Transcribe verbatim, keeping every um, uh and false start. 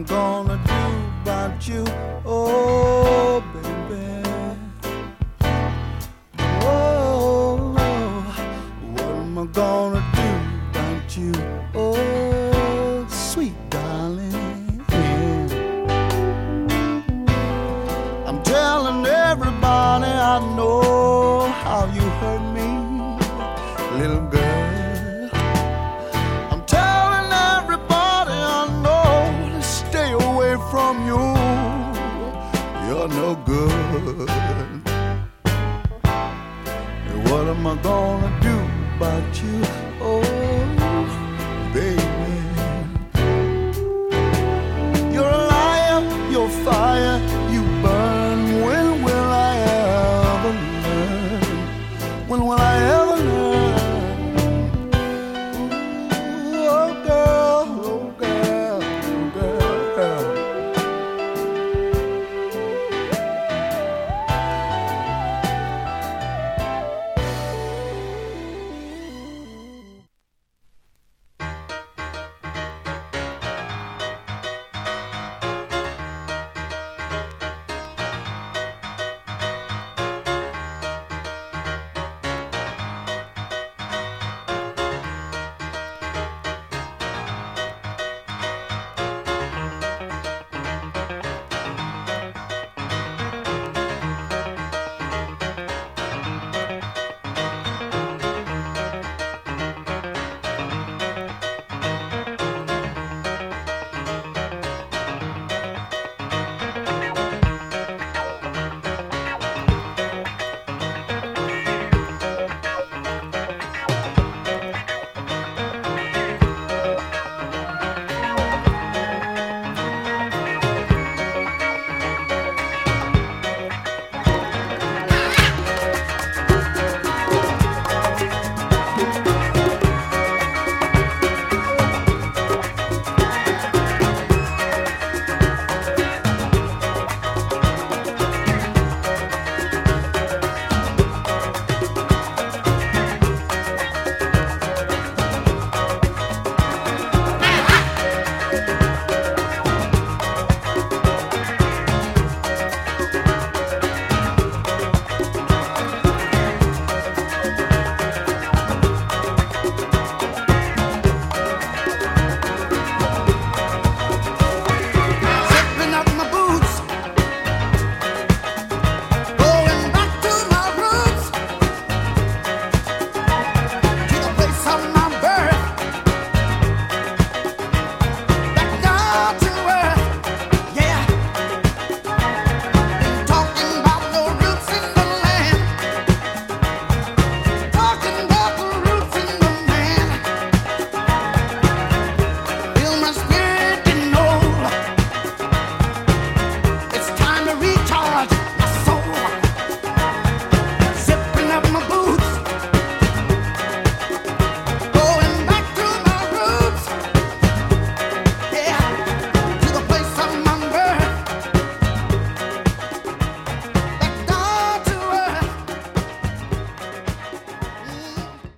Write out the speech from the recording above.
I gonna do about you? Oh, baby. Oh, what am I gonna do about you? Oh, sweet darling. I'm telling everybody I know how you hurt me, little girl. I'm telling everybody I know to stay away from you. You're no good. And what am I gonna do about you? Oh, baby. You're a liar, you're fire, you burn. When will I ever learn? When will I